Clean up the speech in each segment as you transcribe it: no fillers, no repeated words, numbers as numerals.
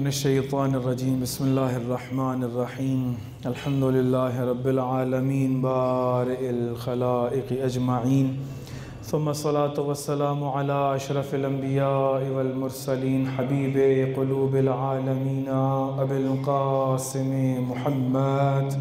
मिनश्शैतानिर्रजीम बिस्मिल्लाहिर्रहमानिर्रहीम अल्हम्दुलिल्लाहि रब्बिल आलमीन बारिइल खलाइक़ अजमईन सुम्मा सलातु वस्सलामु अला अशरफिल अंबिया वल मुरसलीन हबीबे क़ुलूबिल आलमीन अबिल क़ासिम मुहम्मद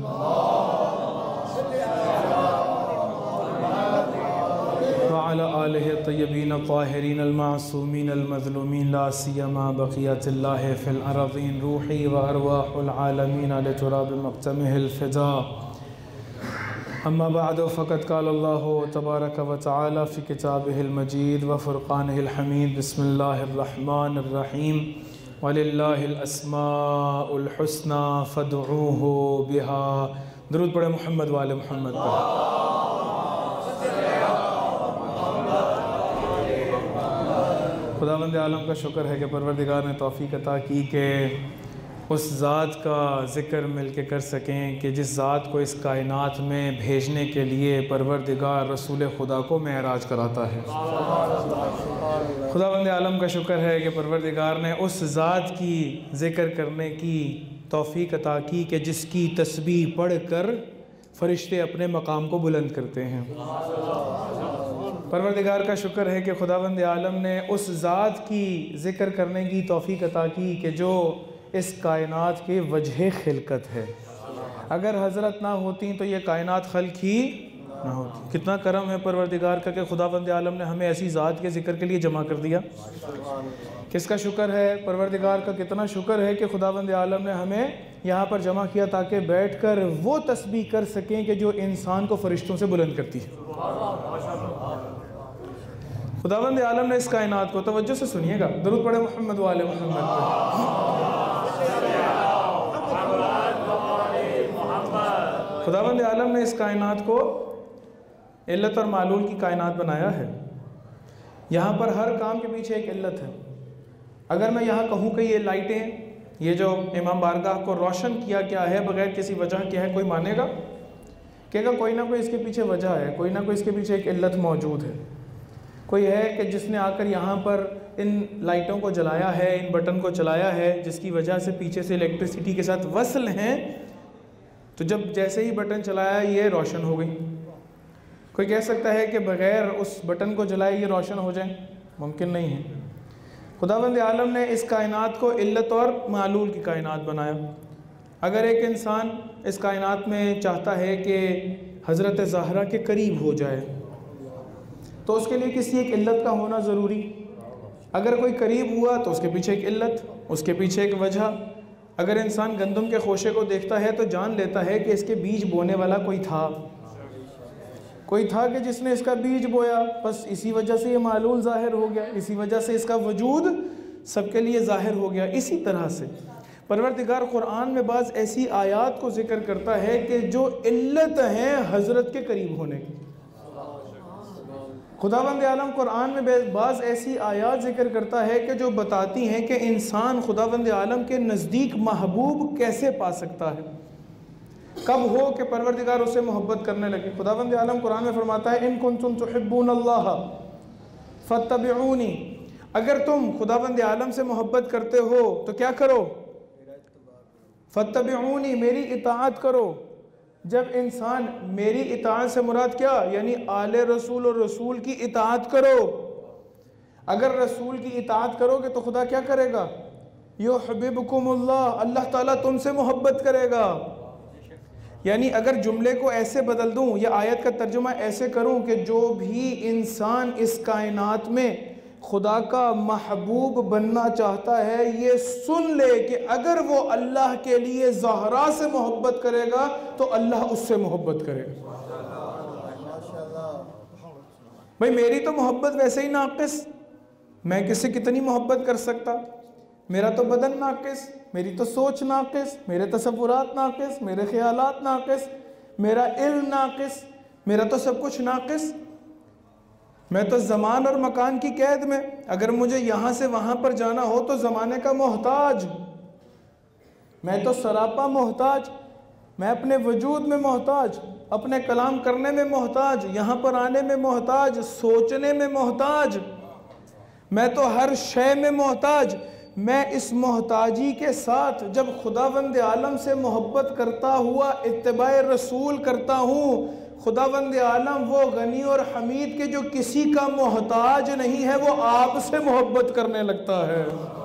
वअला आलिहि तय्यबीन ताहिरीन अल-मासूमीन अल-मज़लूमीन ला सियमा बक़ियतिल्लाहि फ़िल अरज़ीन रूही व अरवाहुल आलमीन लितुराब मक़तमिहिल फ़िदा अम्मा बअद फ़क़द क़ाल अल्लाहु तबारक व तआला फ़ी किताबिहिल मजीद व फ़ुरक़ानिहिल हमीद बिस्मिल्लाहिर रहमानिर रहीम वलिल्लाहिल अस्माउल हुस्ना फ़दऊहु बिहा। दुरूद पढ़े मोहम्मद वाले मोहम्मद पर। खुदावंद आलम का शुक्र है कि परवरदिगार ने तौफ़ीक़ अता की कि उस ज़ात का ज़िक्र मिल के कर सकें कि जिस ज़ात को इस कायनात में भेजने के लिए परवरदिगार रसूल खुदा को मेराज कराता है। खुदावंद आलम का शुक्र है कि परवरदिगार ने उस ज़ात की ज़िक्र करने की तौफ़ीक़ अता की कि जिसकी तस्बीह पढ़ कर फ़रिश्ते अपने मकाम को बुलंद करते हैं। परवरदिगार का शुक्र है कि खुदावंद आलम ने उस ज़ात की ज़िक्र करने की तौफ़ीक़ अता की कि जो इस कायनात के वजह खिलकत है। अगर हज़रत ना होती तो ये कायनात खल्क़ ही ना होती। कितना करम है परवरदिगार का कि खुदावंद आलम ने हमें ऐसी ज़ात के ज़िक्र के लिए जमा कर दिया। किसका शुक्र है? परवरदिगार का कितना शुक्र है कि खुदावंद आलम ने हमें यहाँ पर जमा किया ताकि बैठकर वो तस्बीह कर सकें कि जो इंसान को फ़रिश्तों से बुलंद करती है। खुदावंद आलम ने इस कायनात को, तवज्जो से सुनिएगा, दुरूद पढ़े मोहम्मद वाले मोहम्मद पर। खुदावंद आलम ने इस कायनात को इल्लत और मालूल की कायनात बनाया है। यहाँ पर हर काम के पीछे एक इल्लत है। अगर मैं यहाँ कहूँ कि ये लाइटें, ये जो इमाम बारगाह को रोशन किया क्या है बग़ैर किसी वजह के है, कोई मानेगा? कहेगा कोई ना कोई इसके पीछे वजह है, कोई ना कोई इसके पीछे एक इल्लत मौजूद है। कोई है कि जिसने आकर यहाँ पर इन लाइटों को जलाया है, इन बटन को चलाया है, जिसकी वजह से पीछे से इलेक्ट्रिसिटी के साथ वसल हैं, तो जब जैसे ही बटन चलाया ये रोशन हो गई। कोई कह सकता है कि बग़ैर उस बटन को जलाए ये रोशन हो जाए? मुमकिन नहीं है। खुदावंद आलम ने इस कायनात को इल्लत और मालूल की कायनात बनाया। अगर एक इंसान इस कायनात में चाहता है कि हज़रत ज़हरा के करीब हो जाए तो उसके लिए किसी एक इल्लत का होना ज़रूरी। अगर कोई करीब हुआ तो उसके पीछे एक इल्लत, उसके पीछे एक वजह। अगर इंसान गंदम के खोशे को देखता है तो जान लेता है कि इसके बीज बोने वाला कोई था कि जिसने इसका बीज बोया, बस इसी वजह से ये मालूल ज़ाहिर हो गया, इसी वजह से इसका वजूद सबके लिए ज़ाहिर हो गया। इसी तरह से परवरदिगार कुरान में बाज़ ऐसी आयात को ज़िक्र करता है कि जो इल्लत हैं हज़रत के करीब होने की। खुदावंद आलम कुरान में बाज़ ऐसी आयात ज़िक्र करता है कि जो बताती हैं कि इंसान खुदावंद आलम के नज़दीक महबूब कैसे पा सकता है, कब हो कि परवरदिगार उसे मोहब्बत करने लगे। खुदावंद आलम कुरान में फरमाता है इन कुंतुम तुहिब्बूनल्लाह फत्तबिऊनी, अगर तुम खुदावंद आलम से मोहब्बत करते हो तो क्या करो? फत्तबिऊनी, मेरी इताअत करो। जब इंसान, मेरी इताअत से मुराद क्या? यानी आले रसूल और रसूल की इताअत करो। अगर रसूल की इताअत करोगे तो खुदा क्या करेगा? युहिब्बुकुमुल्लाह, अल्लाह ताला तुमसे मोहब्बत करेगा। यानी अगर जुमले को ऐसे बदल दूं या आयत का तर्जुमा ऐसे करूं कि जो भी इंसान इस कायनात में खुदा का महबूब बनना चाहता है ये सुन ले कि अगर वो अल्लाह के लिए ज़हरा से मोहब्बत करेगा तो अल्लाह उससे मोहब्बत करेगा। भाई मेरी तो मोहब्बत वैसे ही नाक़िस, मैं किससे कितनी मोहब्बत कर सकता? मेरा तो बदन नाक़िस, मेरी तो सोच नाक़िस, मेरे तसव्वुरात नाक़िस, मेरे ख्यालात नाक़िस, मेरा इल्म नाक़िस, मेरा तो सब कुछ नाक़िस। मैं तो ज़मान और मकान की कैद में, अगर मुझे यहाँ से वहाँ पर जाना हो तो ज़माने का मोहताज, मैं तो सरापा मोहताज, मैं अपने वजूद में मोहताज, अपने कलाम करने में मोहताज, यहाँ पर आने में मोहताज, सोचने में मोहताज, मैं तो हर शय में मोहताज। मैं इस मोहताजी के साथ जब खुदावंद आलम से मोहब्बत करता हुआ इत्तिबाए रसूल करता हूँ, खुदावंद आलम वो गनी और हमीद के जो किसी का मोहताज नहीं है, वो आपसे मोहब्बत करने लगता है।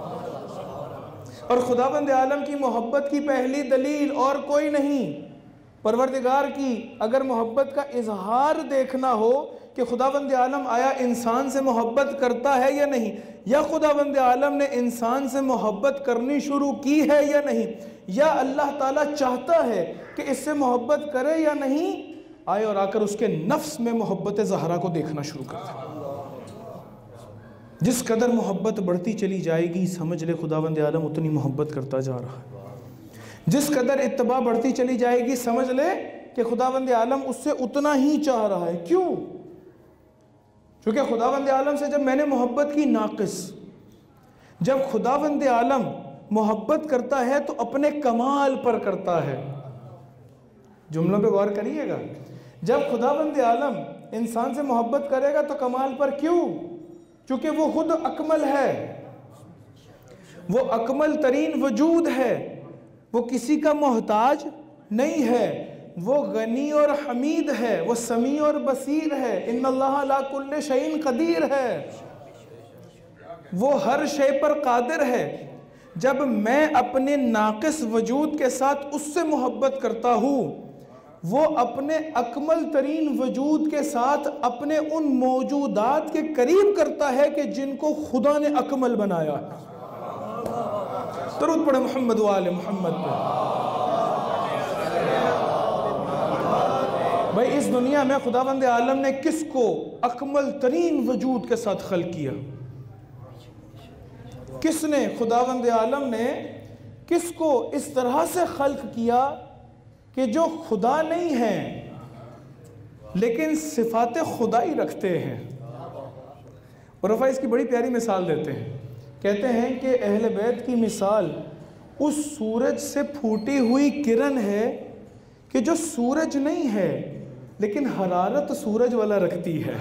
और खुदावंद आलम की मोहब्बत की पहली दलील और कोई नहीं, परवरदिगार की अगर मोहब्बत का इजहार देखना हो कि खुदावंद आलम आया इंसान से मोहब्बत करता है या नहीं, या खुदावंद आलम ने इंसान से मोहब्बत करनी शुरू की है या नहीं, या अल्लाह ताला चाहता है कि इससे मोहब्बत करे या नहीं, आए और आकर उसके नफ्स में मोहब्बत ज़हरा को देखना शुरू कर दे। जिस कदर मोहब्बत बढ़ती चली जाएगी, समझ ले खुदावंद आलम उतनी मोहब्बत करता जा रहा है। जिस कदर इत्तबा बढ़ती चली जाएगी, समझ ले कि खुदावंद आलम उससे उतना ही चाह रहा है। क्यों? क्योंकि खुदावंद आलम से जब मैंने मोहब्बत की नाक़िस, जब खुदावंद आलम मोहब्बत करता है तो अपने कमाल पर करता है। जुमलों पे गौर करिएगा, जब खुदावंद आलम इंसान से मोहब्बत करेगा तो कमाल पर। क्यों? क्योंकि वो खुद अकमल है, वो अकमल तरीन वजूद है, वो किसी का मोहताज नहीं है, वो गनी और हमीद है, वो समी और बसीर है, इन्नल्लाह अला कुल्लि शैइन कदीर है, वो हर शे पर कादिर है। जब मैं अपने नाक़िस वजूद के साथ उससे मोहब्बत करता हूँ, वो अपने अकमल तरीन वजूद के साथ अपने उन मौजूदात के करीब करता है कि जिनको खुदा ने अकमल बनाया है। दरूद पढ़े मोहम्मद वाले मोहम्मद पे। भाई इस दुनिया में खुदावंद आलम ने किसको अकमल तरीन वजूद के साथ खल्क किया? किसने? खुदावंद आलम ने किसको इस तरह से खल्क किया कि जो खुदा नहीं है लेकिन सिफात खुदाई रखते हैं। और रफ़ा इसकी बड़ी प्यारी मिसाल देते हैं, कहते हैं कि अहले बैत की मिसाल उस सूरज से फूटी हुई किरण है कि जो सूरज नहीं है लेकिन हरारत सूरज वाला रखती है।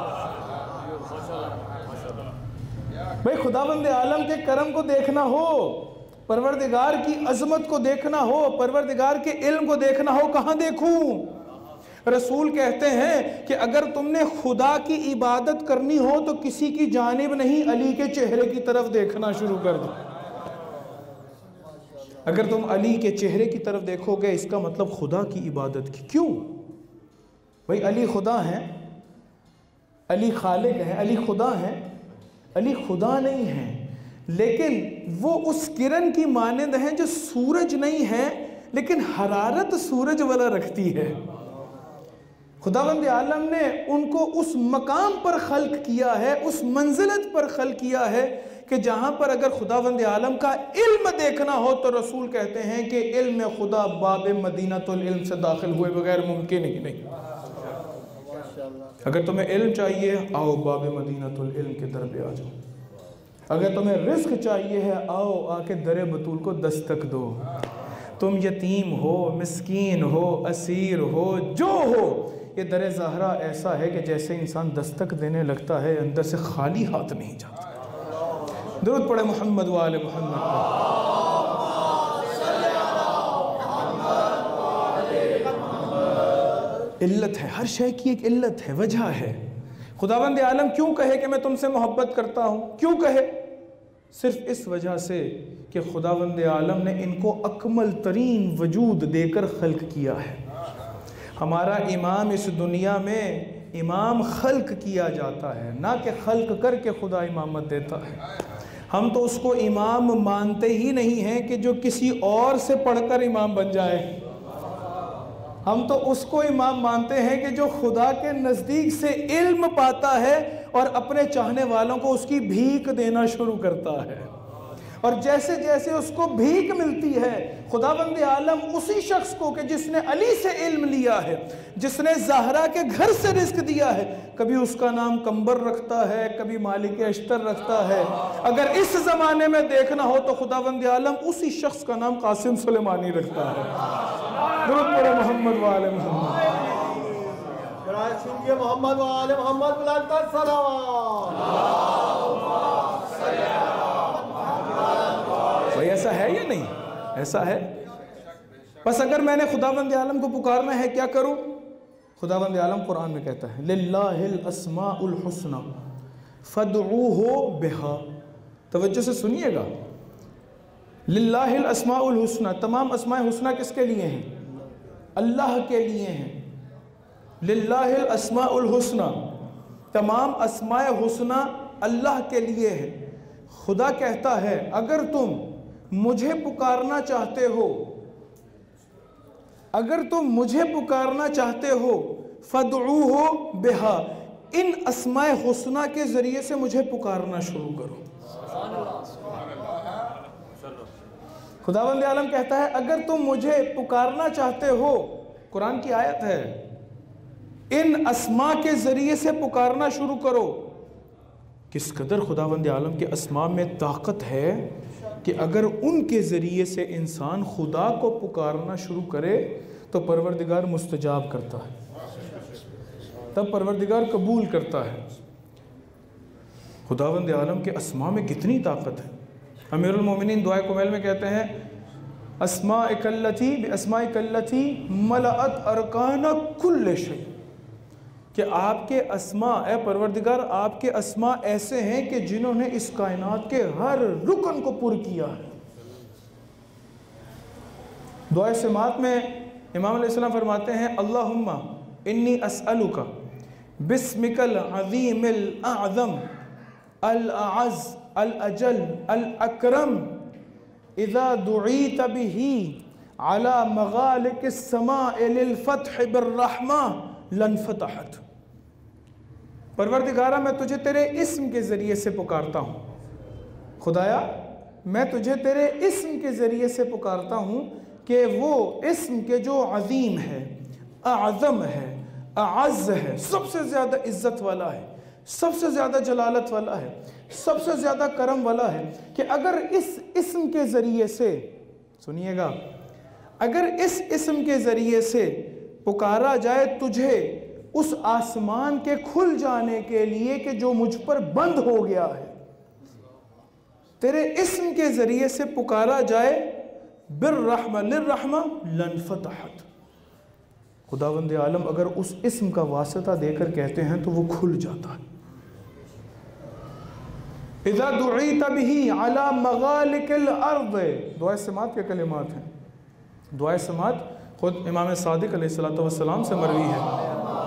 भाई खुदावंद आलम के करम को देखना हो, परवरदिगार की अजमत को देखना हो, परवरदिगार के इल्म को देखना हो, कहाँ देखूं? रसूल कहते हैं कि अगर तुमने खुदा की इबादत करनी हो तो किसी की जानिब नहीं, अली के चेहरे की तरफ देखना शुरू कर दो। अगर तुम अली के चेहरे की तरफ देखोगे, इसका मतलब खुदा की इबादत की। क्यों? भाई अली खुदा हैं, अली खालिक हैं, अली खुदा हैं। अली खुदा नहीं है लेकिन वो उस किरण की मानंद हैं जो सूरज नहीं है लेकिन हरारत सूरज वाला रखती है। खुदावंद आलम ने उनको उस मकाम पर खल्क किया है, उस मंजिलत पर खल्क किया है कि जहाँ पर अगर खुदावंद आलम का इल्म देखना हो तो रसूल कहते हैं कि इल्म खुदा बाब मदीनतुल इल्म से दाखिल हुए बगैर मुमकिन ही नहीं। अगर तुम्हें इल्म चाहिए, आओ बाब मदीनतुल इल्म के दर पे आ जाओ। अगर तुम्हें रिस्क चाहिए है, आओ आके दरे बतूल को दस्तक दो। तुम यतीम हो, मिस्कीन हो, असीर हो, जो हो, ये दरे ज़हरा ऐसा है कि जैसे इंसान दस्तक देने लगता है अंदर से खाली हाथ नहीं जाता। दुरूद पढ़े मोहम्मद वाले मोहम्मद। इल्लत है, हर शय की एक इल्लत है, वजह है। खुदावंद आलम क्यों कहे कि मैं तुमसे मोहब्बत करता हूँ? क्यों कहे? सिर्फ इस वजह से कि खुदावंद आलम ने इनको अकमल तरीन वजूद देकर खल्क किया है। हमारा इमाम इस दुनिया में इमाम खल्क किया जाता है, ना कि खल्क करके खुदा इमामत देता है। हम तो उसको इमाम मानते ही नहीं हैं कि जो किसी और से पढ़कर इमाम बन जाए। हम तो उसको इमाम मानते हैं कि जो खुदा के नज़दीक से इल्म पाता है और अपने चाहने वालों को उसकी भीख देना शुरू करता है। और जैसे जैसे उसको भीख मिलती है, खुदावंद आलम उसी शख्स को कि जिसने अली से इल्म लिया है, जिसने ज़हरा के घर से रिस्क दिया है, कभी उसका नाम कंबर रखता है, कभी मालिक अश्तर रखता है। अगर इस ज़माने में देखना हो तो खुदावंद आलम उसी शख्स का नाम कासिम सुलेमानी रखता है। दुरूद पढ़े मोहम्मद वाले मोहम्मद। मोहम्मद वाले मोहम्मद। ऐसा है या नहीं? ऐसा है। बस अगर मैंने खुदावंद आलम को पुकारना है, क्या करूं? खुदावंद आलम कुरान में कहता है लिल्लाहिल अस्माउल हुस्ना फदऊहु बिहा। तवज्जो से सुनिएगा, लिल्लाहिल अस्माउल हुस्ना, तमाम अस्माए हुस्ना किसके लिए हैं? अल्लाह के लिए हैं। लिल्लाहिल अस्माउल हुस्ना, तमाम अस्माए हुस्ना अल्लाह के लिए है। खुदा कहता है अगर तुम मुझे पुकारना चाहते हो, अगर तुम मुझे पुकारना चाहते हो, फदऊहु बिहा, इन अस्माए हुस्ना के जरिए से मुझे पुकारना शुरू करो। खुदावंद आलम कहता है अगर तुम मुझे पुकारना चाहते हो, कुरान की आयत है, इन अस्मा के जरिए से पुकारना शुरू करो। किस कदर खुदावंद आलम के अस्मा में ताकत है कि अगर उनके ज़रिए से इंसान खुदा को पुकारना शुरू करे तो परवरदिगार मुस्तजाब करता है, तब परवरदिगार कबूल करता है। खुदावंद आलम के अस्मा में कितनी ताकत है। अमीरुल मोमिनीन दुआए कुमैल में कहते हैं अस्माए कल्लती मलअत अरकान कुल्ल शै, कि आपके अस्मा, ए परवरदिगार, आपके अस्मा ऐसे हैं कि जिन्होंने इस कायनात के हर रुकन को पुर किया है। दुआ समात में इमाम अलैहिस्सलाम फरमाते हैं अल्लाहुम्मा इन्नी अस्अलुका बिस्मिकल अज़ीमिल अज़म अल अज़ अल अजल अल अकरम इज़ा दुईत बिही अला मगालिकिस समाए लिल फ़त्ह बिर्रहमा लनफ़तहत। परवरदिगारा, मैं तुझे तेरे इस्म के ज़रिए से पुकारता हूँ। खुदाया, मैं तुझे तेरे इस्म के ज़रिए से पुकारता हूँ कि वो इस्म के जो अज़ीम है, आज़म है, अअज़ है, सबसे ज़्यादा इज़्ज़त वाला है, सबसे ज़्यादा जलालत वाला है, सबसे ज़्यादा करम वाला है, कि अगर इस इस्म के ज़रिए से, सुनिएगा, अगर इस इस्म के ज़रिए से पुकारा जाए तुझे उस आसमान के खुल जाने के लिए कि जो मुझ पर बंद हो गया है, तेरे इस्म के ज़रिए से पुकारा जाए बिर्रहमा लिर्रहमा लनफ़तहत। खुदावंद आलम अगर उस इस्म का वास्ता देकर कहते हैं तो वो खुल जाता है। इज़ा दुईत बिही अला मगालिकिल अर्द, दुआ समात के कलिमात हैं। दुआ समात खुद इमाम सादिक अलैहिस्सलातु वस्सलाम से मरवी है।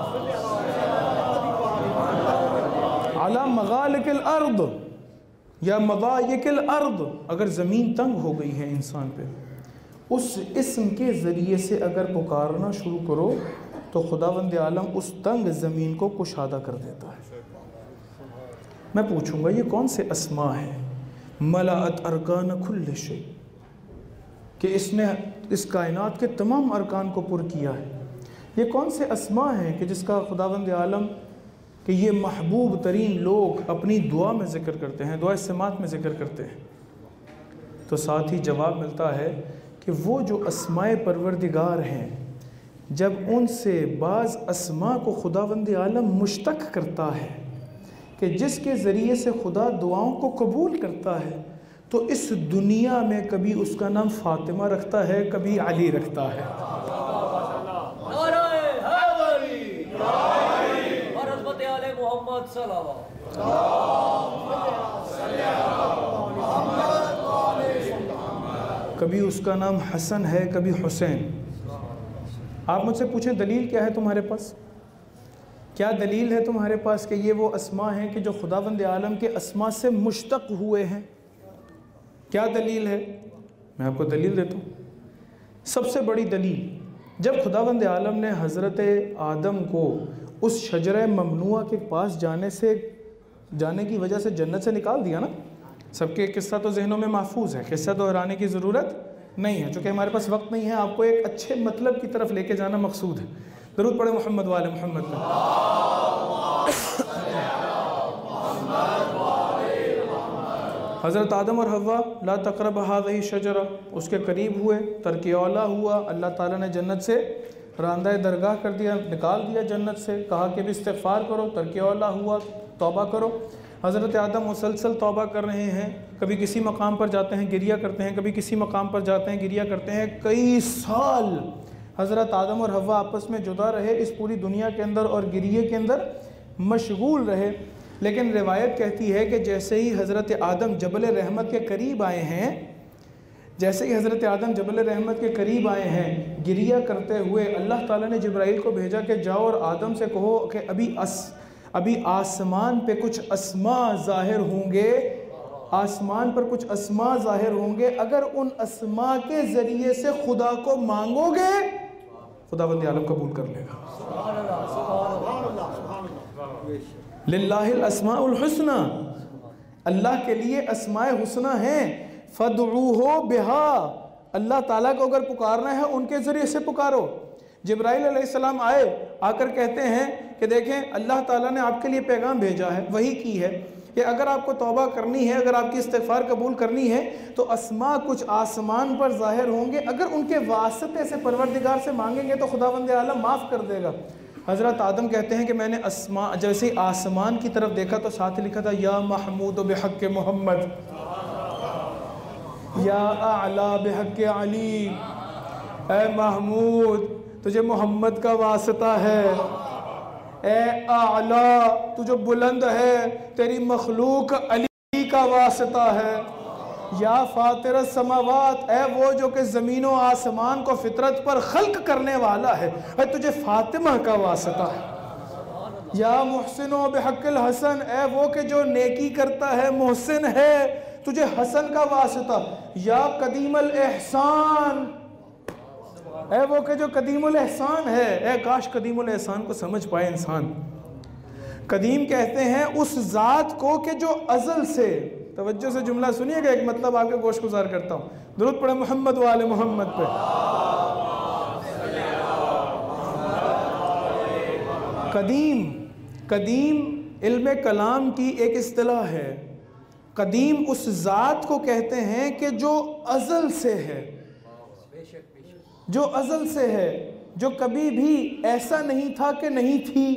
अला मगालिकिल अर्द या मगायिकिल अर्द, अगर ज़मीन तंग हो गई है इंसान पे, उस इस्म के ज़रिए से अगर पुकारना शुरू करो तो खुदावंद आलम उस तंग ज़मीन को कुशादा कर देता है। मैं पूछूंगा ये कौन से अस्मा है? मलाअत अरकान कुल्ल शै, कि इसने इस कायनात के तमाम अरकान को पुर किया है। ये कौन से अस्मा हैं कि जिसका खुदावंद आलम कि ये महबूब तरीन लोग अपनी दुआ में ज़िक्र करते हैं, दुआ समात में ज़िक्र करते हैं? तो साथ ही जवाब मिलता है कि वो जो अस्माए परवरदिगार हैं, जब उनसे बाज़ अस्मा को खुदावंद आलम मुश्तक करता है कि जिसके ज़रिए से खुदा दुआओं को कबूल करता है, तो इस दुनिया में कभी उसका नाम फ़ातिमा रखता है, कभी अली रखता है। कभी उसका नाम हसन है, कभी हुसैन। आप मुझसे पूछें दलील क्या है तुम्हारे पास? क्या दलील है तुम्हारे पास कि ये वो अस्मा हैं कि जो खुदावंद आलम के अस्मा से मुश्तक हुए हैं? क्या दलील है? मैं आपको दलील देता हूँ। सबसे बड़ी दलील, जब खुदावंद आलम ने हज़रत आदम को उस शजरे ममनुआ के पास जाने की वजह से जन्नत से निकाल दिया ना, सबके किस्सा तो जहनों में महफूज है, किस्सा दोहराने की ज़रूरत नहीं है। चूँकि हमारे पास वक्त नहीं है, आपको एक अच्छे मतलब की तरफ लेके जाना मकसूद है। दरूद पढ़े मोहम्मद वाले मोहम्मद पे। हज़रत आदम और हव्वा ला तक़रब हाज़िही शजरा, उसके करीब हुए, तर्क औला हुआ, अल्लाह ताला ने जन्नत से रांदा दरगाह कर दिया, निकाल दिया जन्नत से, कहा कि भी इस्तिग़फ़ार करो, तर्क औला हुआ, तौबा करो। हज़रत आदम मुसलसल तौबा कर रहे हैं, कभी किसी मकाम पर जाते हैं गिरिया करते हैं, कभी किसी मकाम पर जाते हैं गिरिया करते हैं। कई साल हज़रत आदम और हव्वा आपस में जुदा रहे इस पूरी दुनिया के अंदर और गिरिये के अंदर मशगूल रहे। लेकिन रिवायत कहती है कि जैसे ही हज़रत आदम जबल रहमत के करीब आए हैं, जैसे ही हज़रत आदम जबल रहमत के करीब आए हैं गिरिया करते हुए, अल्लाह ताला ने जिब्राइल को भेजा कि जाओ और आदम से कहो कि अभी आसमान पे कुछ अस्मा ज़ाहिर होंगे, आसमान पर कुछ अस्मा ज़ाहिर होंगे, अगर उन अस्मा के ज़रिए से खुदा को मांगोगे खुदावंद आलम कबूल कर लेगा। लिल्लाहिल अस्माउल हुस्ना, अल्लाह के लिए अस्माए हुस्ना हैं, फदऊहु बिहा, अल्लाह ताला को अगर पुकारना है उनके ज़रिए से पुकारो। जिब्राइल अलैहिस्सलाम आए, आकर कहते हैं कि देखें अल्लाह ताला ने आपके लिए पैगाम भेजा है, वही की है कि अगर आपको तौबा करनी है, अगर आपकी इस्तिग़फ़ार कबूल करनी है तो अस्मा कुछ आसमान पर ज़ाहिर होंगे, अगर उनके वास्ते से परवरदिगार से मांगेंगे तो खुदावंद आलम माफ़ कर देगा। हज़रत आदम कहते हैं कि मैंने अस्मा जैसे आसमान की तरफ देखा तो साथ लिखा था या महमूद बिहक़ मोहम्मद, या आला बिहक़ अली, ए महमूद तुझे मोहम्मद का वास्ता है, ए आला तू जो बुलंद है तेरी मखलूक अली का वास्ता है, या फातिर समावात, ए वो जो कि ज़मीन व आसमान को फितरत पर खल्क करने वाला है, तुझे फातिमा का वास्ता है, या मुहसिन बिहक़्क़िल हसन, ए वो कि जो नेकी करता है मुहसिन है, तुझे हसन का वास्ता, या कदीमुल एहसान, है वो कि जो कदीमुल एहसान है। ए काश कदीमुल एहसान को समझ पाए इंसान। कदीम कहते हैं उस ज़ात को कि जो अज़ल से, तवज्जो से जुमला सुनिएगा, एक मतलब आपके गोश गुजार करता हूँ, दुरूद पढ़े मोहम्मद वाले मोहम्मद पे। कदीम इल्म कलाम की एक इस्तिलाह है। कदीम उस ज़ात को कहते हैं कि जो अज़ल से है, जो अज़ल से है, जो कभी भी ऐसा नहीं था कि नहीं थी।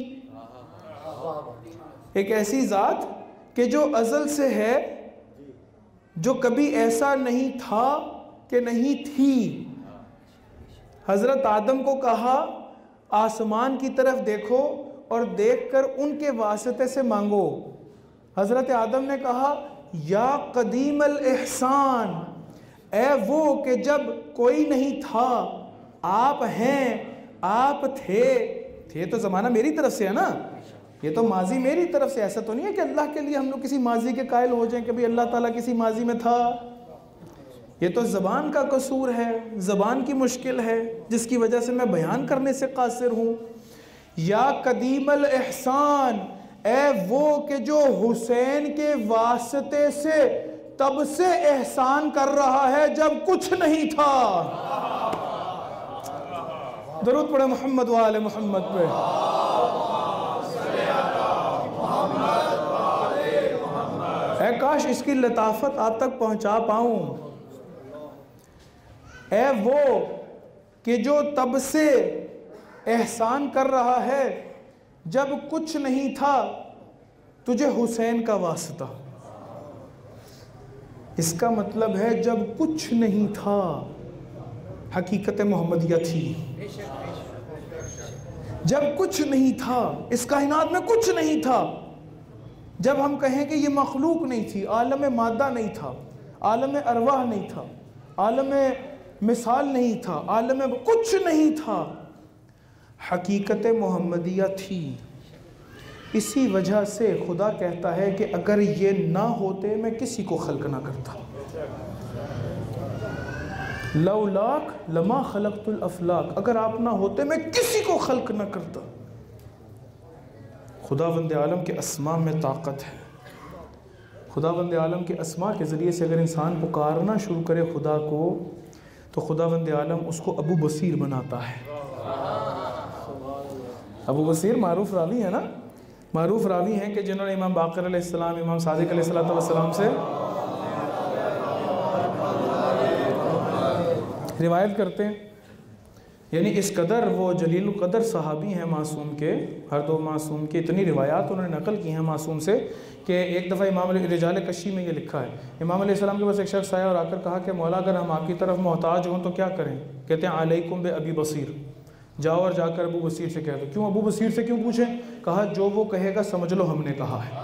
एक ऐसी ज़ात कि जो अज़ल से है, जो कभी ऐसा नहीं था कि नहीं थी। हज़रत आदम को कहा आसमान की तरफ देखो और देखकर उनके वास्ते से मांगो। हज़रत आदम ने कहा या कदीमल एहसान, ए वो कि जब कोई नहीं था आप हैं, आप थे तो ज़माना मेरी तरफ से है ना, ये तो माजी मेरी तरफ से, ऐसा तो नहीं है कि अल्लाह के लिए हम लोग किसी माजी के कायल हो जाएं कि भाई अल्लाह ताला किसी माजी में था। ये तो ज़बान का कसूर है, ज़बान की मुश्किल है जिसकी वजह से मैं बयान करने से कासिर हूँ। या कदीमल एहसान, ए वो कि जो हुसैन के वास्ते से तब से एहसान कर रहा है जब कुछ नहीं था। दरूद पढ़े मोहम्मद वाले मोहम्मद पे। ऐ काश इसकी लताफत आप तक पहुंचा पाऊं। ऐ वो कि जो तब से एहसान कर रहा है जब कुछ नहीं था, तुझे हुसैन का वास्ता। इसका मतलब है जब कुछ नहीं था हकीकत मोहम्मदिया थी। जब कुछ नहीं था, इस कायनात में कुछ नहीं था, जब हम कहें कि ये मखलूक नहीं थी, आलम मादा नहीं था, आलम अरवाह नहीं था, आलम मिसाल नहीं था, आलम कुछ नहीं था, हकीकत मोहम्मदिया थी। इसी वजह से खुदा कहता है कि अगर ये ना होते मैं किसी को खल्क ना करता। लौलाक लमा खलक़तुल अफलाक, अगर आप ना होते मैं किसी को खल्क ना करता। खुदावंद आलम के अस्मा में ताकत है। खुदावंद आलम के अस्मा के ज़रिए से अगर इंसान पुकारना शुरू करे खुदा को, तो खुदावंद आलम उसको अबू बसीर बनाता है। अबू बसीर मारूफ रावी है ना, मारूफ रावी हैं कि जिन्होंने इमाम बाक़िर अलैहिस्सलाम, इमाम सादिक़ अलैहिस्सलाम से रिवायत करते हैं यानी इस कदर वो जलील क़दर सहाबी हैं मासूम के, हर दो मासूम की इतनी रिवायात उन्होंने नकल की हैं मासूम से कि एक दफ़ा इमाम रिजाल कशी में ये लिखा है, इमाम अलैहिस्सलाम के पास एक शख्स आया और आकर कहा कि मौला अगर हम आपकी तरफ मोहताज हों तो क्या करें? कहते हैं अलैकुम बे अबी बसीर, जाओ और जाकर अबू बसीर से कह दो। क्यों अबू बसीर से क्यों पूछें? कहा जो वो कहेगा समझ लो हमने कहा है।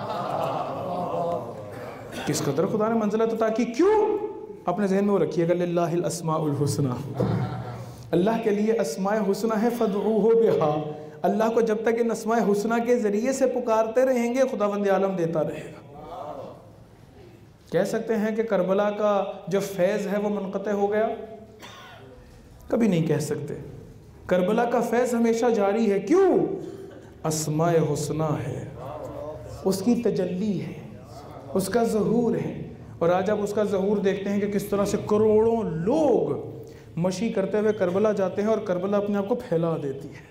किस कदर खुदा ने मंजिलत अता की। क्यों? अपने जहन में वो रखिएगा, लिल्लाहिल अस्माउल हुस्ना, अल्लाह के लिए अस्माए हुस्ना है, फदऊहु बिहा। अल्लाह को जब तक इन अस्माए हुस्ना के ज़रिए से पुकारते रहेंगे खुदावंद आलम देता रहेगा। कह सकते हैं कि करबला का जो फैज़ है वो मुनक़ते हो गया? कभी नहीं कह सकते। करबला का फैज़ हमेशा जारी है। क्यों? अस्माए हुस्ना है, उसकी तजल्ली है, उसका ज़हूर है। और आज आप उसका ज़हूर देखते हैं कि किस तरह से करोड़ों लोग मशी करते हुए करबला जाते हैं और करबला अपने आप को फैला देती है।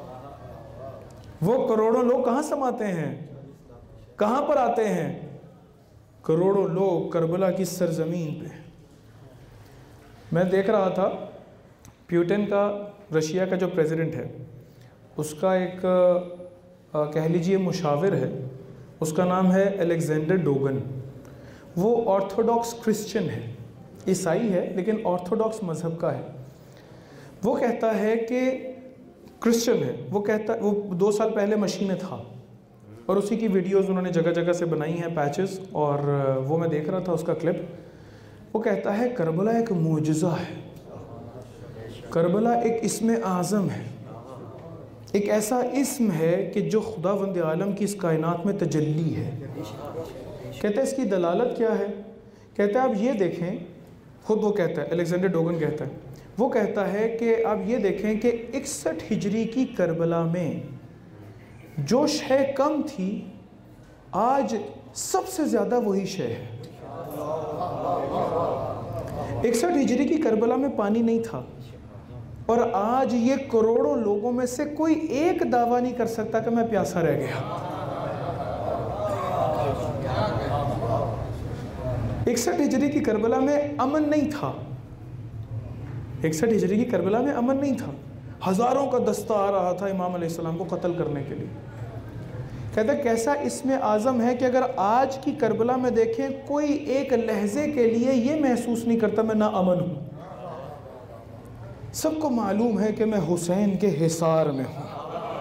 वो करोड़ों लोग कहाँ समाते हैं? कहाँ पर आते हैं? करोड़ों लोग करबला की सरजमीन पे। मैं देख रहा था प्यूटिन का, रशिया का जो प्रेसिडेंट है, उसका एक कह लीजिए मुशाविर है, उसका नाम है अलेक्जेंडर डोगन। वो ऑर्थोडॉक्स क्रिश्चियन है, ईसाई है लेकिन ऑर्थोडॉक्स मज़हब का है। वो कहता है कि क्रिश्चियन है, वो कहता है, वो 2 साल पहले मशी में था और उसी की वीडियोस उन्होंने जगह जगह से बनाई हैं, पैचेस, और वो मैं देख रहा था उसका क्लिप। वो कहता है करबला एक मोजज़ा है, करबला एक इस्म आज़म है, एक ऐसा इस्म है कि जो खुदावंद आलम की इस कायनात में तजल्ली है। कहते हैं इसकी दलालत क्या है? कहता है आप ये देखें, खुद वो कहता है, अलेक्जेंडर डोगन कहता है, वो कहता है कि आप ये देखें कि 61 हिजरी की करबला में जो शय कम थी, आज सबसे ज़्यादा वही शय है। 61 हिजरी की करबला में पानी नहीं था और आज ये करोड़ों लोगों में से कोई एक दावा नहीं कर सकता कि मैं प्यासा रह गया। 61 हिजरी की करबला में अमन नहीं था, 61 हिजरी की करबला में अमन नहीं था। हज़ारों का दस्ता आ रहा था इमाम अलैहिस्सलाम को कत्ल करने के लिए। कहते कैसा इसमें आज़म है कि अगर आज की करबला में देखें, कोई एक लहजे के लिए ये महसूस नहीं करता मैं ना अमन हूँ। सबको मालूम है कि मैं हुसैन के हिसार में हूँ,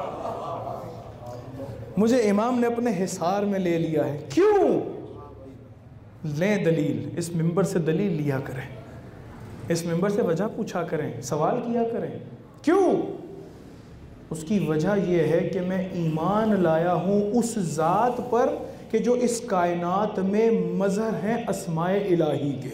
मुझे इमाम ने अपने हिसार में ले लिया है। क्यों? लें दलील, इस मिंबर से दलील लिया करें, इस मिंबर से वजह पूछा करें, सवाल किया करें। क्यों? उसकी वजह यह है कि मैं ईमान लाया हूँ उस ज़ात पर कि जो इस कायनात में मज़हर हैं अस्माए इलाही के।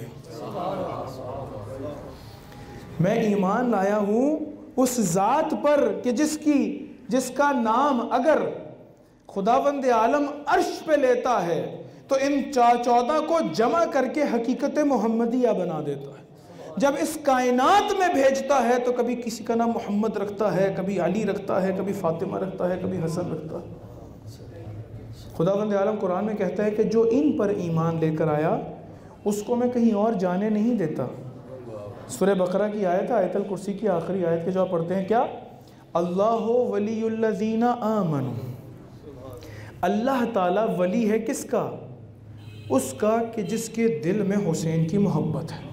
मैं ईमान लाया हूँ उस ज़ात पर कि जिसका नाम अगर खुदावंद आलम अर्श पे लेता है तो इन 14 को जमा करके हकीकत मोहम्मदिया बना देता है। जब इस कायनात में भेजता है तो कभी किसी का नाम मोहम्मद रखता है, कभी अली रखता है, कभी फातिमा रखता है, कभी हसन रखता है। खुदावंद आलम कुरान में कहता है कि जो इन पर ईमान लेकर आया उसको मैं कहीं और जाने नहीं देता। सूरह बकरा की आयत है, आयतुल कुर्सी की आखिरी आयत के जो आप पढ़ते हैं, क्या? अल्लाहु वलियुल्लज़ीना आमनू, अल्लाह ताला वली है किसका? उसका कि जिसके दिल में हुसैन की मोहब्बत है।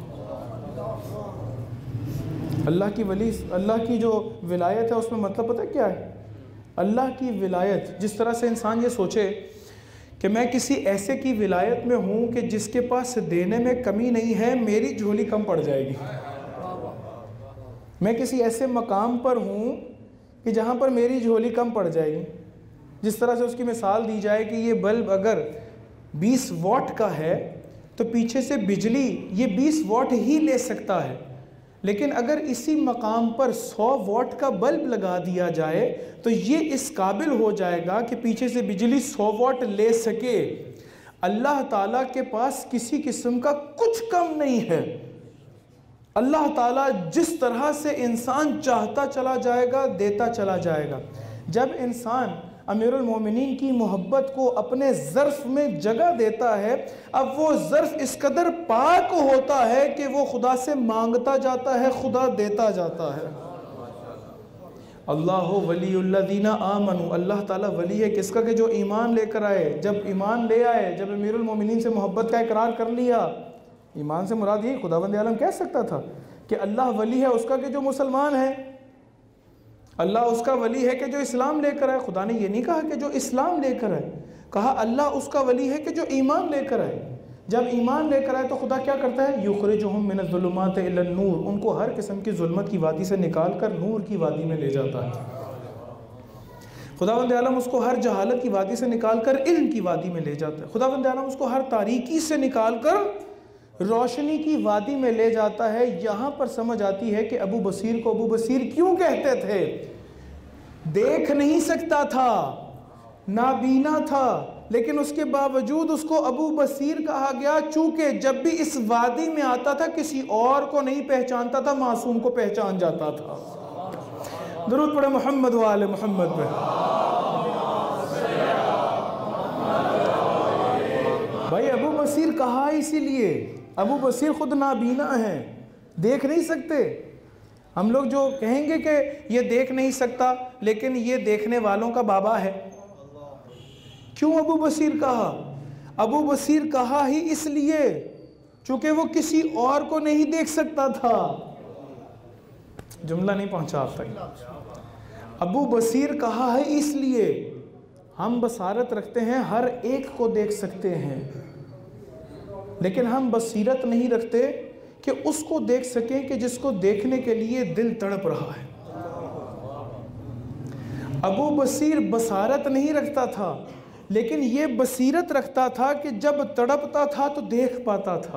अल्लाह की वली, अल्लाह की जो विलायत है उसमें मतलब पता है क्या है? अल्लाह की विलायत, जिस तरह से इंसान ये सोचे कि मैं किसी ऐसे की विलायत में हूँ कि जिसके पास देने में कमी नहीं है, मेरी झोली कम पड़ जाएगी। मैं किसी ऐसे मकाम पर हूँ कि जहाँ पर मेरी झोली कम पड़ जाएगी। जिस तरह से उसकी मिसाल दी जाए कि ये बल्ब अगर 20 वॉट का है तो पीछे से बिजली ये 20 वॉट ही ले सकता है, लेकिन अगर इसी मकाम पर 100 वॉट का बल्ब लगा दिया जाए तो ये इस काबिल हो जाएगा कि पीछे से बिजली 100 वॉट ले सके। अल्लाह ताला के पास किसी किस्म का कुछ कम नहीं है। अल्लाह ताला जिस तरह से इंसान चाहता चला जाएगा, देता चला जाएगा। जब इंसान अमीरुल मोमिनीन की मोहब्बत को अपने ज़र्फ़ में जगह देता है, अब वो ज़र्फ़ इस कदर पाक होता है कि वो खुदा से मांगता जाता है, खुदा देता जाता है। अल्लाह वलीउल्लज़ीना आमनू, अल्लाह ताला वली है किसका कि जो ईमान लेकर आए। जब ईमान ले आए, जब अमीरुल मोमिनीन से मोहब्बत का इकरार कर लिया, ईमान से मुराद ये खुदावंद आलम कह सकता था कि अल्लाह वली है उसका कि जो मुसलमान है, अल्लाह उसका वली है कि जो इस्लाम लेकर आए। खुदा ने ये नहीं कहा कि जो इस्लाम लेकर आए, कहा अल्लाह उसका वली है कि जो ईमान लेकर आए। जब ईमान लेकर आए तो खुदा क्या करता है, युखरिजुहुम मिनज़्ज़ुलुमात इलन नूर, उनको हर किस्म की जुल्मत की वादी से निकाल कर नूर की वादी में ले जाता है। खुदावंद आलम उसको हर जहालत की वादी से निकाल कर इल्म की वादी में ले जाता है। खुदावंद आलम उसको हर तारीकी से निकाल कर रोशनी की वादी में ले जाता है। यहाँ पर समझ आती है कि अबू बसीर को अबू बसीर क्यों कहते थे। देख नहीं सकता था, नाबीना था, लेकिन उसके बावजूद उसको अबू बसीर कहा गया, चूंकि जब भी इस वादी में आता था किसी और को नहीं पहचानता था, मासूम को पहचान जाता था। दुरूद पढ़े मोहम्मद व आले मोहम्मद पे। भाई अबू बसीर कहा इसीलिए, अबू बसीर खुद नाबीना है, देख नहीं सकते। हम लोग जो कहेंगे कि ये देख नहीं सकता, लेकिन ये देखने वालों का बाबा है। क्यों अबू बसीर कहा? अबू बसीर कहा ही इसलिए चूंकि वो किसी और को नहीं देख सकता था। जुमला नहीं पहुंचा आप तक। अबू बसीर कहा है इसलिए, हम बसारत रखते हैं, हर एक को देख सकते हैं, लेकिन हम बसीरत नहीं रखते कि उसको देख सकें कि जिसको देखने के लिए दिल तड़प रहा है। अबू बसीर बसारत नहीं रखता था, लेकिन ये बसीरत रखता था कि जब तड़पता था तो देख पाता था।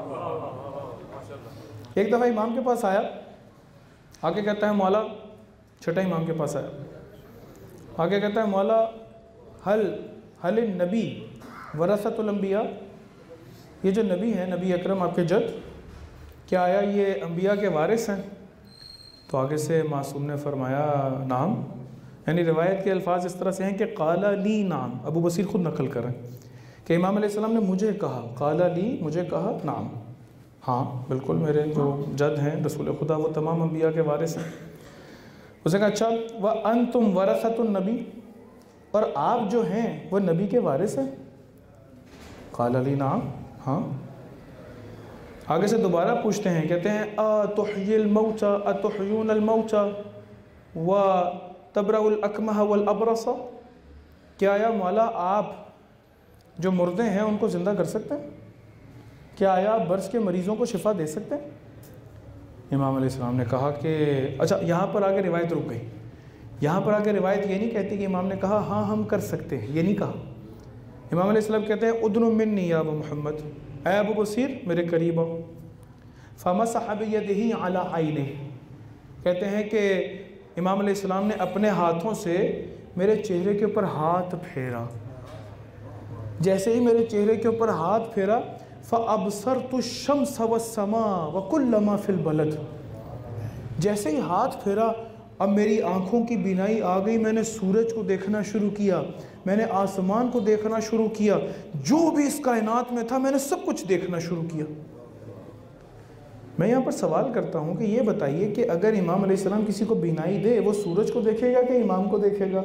एक दफ़ा इमाम के पास आया, आके कहता है मौला, छठा इमाम के पास आया, आके कहता है मौला हल नबी वरसतुल अंबिया, ये जो नबी हैं, नबी अकरम आपके जद, क्या आया ये अंबिया के वारिस हैं? तो आगे से मासूम ने फरमाया नाम, यानी रिवायत के अल्फाज इस तरह से हैं कि काला ली नाम, अबू बसीर खुद नकल करें कि इमाम अलैहिस्सलाम ने मुझे कहा, काला ली, मुझे कहा नाम, हाँ बिल्कुल मेरे जो जद हैं रसूल खुदा वो तमाम अंबिया के वारिस हैं। उसने कहा अच्छा वह अंतुम वरसतुन नबी, और आप जो हैं वह नबी के वारिस हैं? काला ली नाम, हाँ। आगे से दोबारा पूछते हैं, कहते हैं अतुह्यिल मौता अतुह्यूनल मौता व तबरउल अकमह वल अबरसा, क्या या मौला आप जो मुर्दे हैं उनको ज़िंदा कर सकते हैं? क्या आया आप बर्स के मरीज़ों को शिफा दे सकते हैं? इमाम अलैहिस्सलाम ने कहा कि अच्छा, यहाँ पर आगे रिवायत रुक गई। यहाँ पर आगे रिवायत ये नहीं कहती कि इमाम ने कहा हाँ हम कर सकते हैं, ये नहीं कहा। इमाम अलैहिस्सलाम कहते हैं उदनु मिन्नी या अबू मोहम्मद, ऐ अबू बसीर मेरे करीब आओ। फमसह बियदिही अला आइनिही, कहते हैं कि इमाम अलैहिस्सलाम ने अपने हाथों से मेरे चेहरे के ऊपर हाथ फेरा। जैसे ही मेरे चेहरे के ऊपर हाथ फेरा, फ़अबसरतु शम्स वस्समा वकुल्लमा फिल बलद, जैसे ही हाथ फेरा अब मेरी आँखों की बीनाई आ गई, मैंने सूरज को देखना शुरू किया, मैंने आसमान को देखना शुरू किया, जो भी इस कायनात में था मैंने सब कुछ देखना शुरू किया। मैं यहाँ पर सवाल करता हूँ कि ये बताइए कि अगर इमाम अलैहिस्सलाम किसी को बीनाई दे, वो सूरज को देखेगा कि इमाम को देखेगा?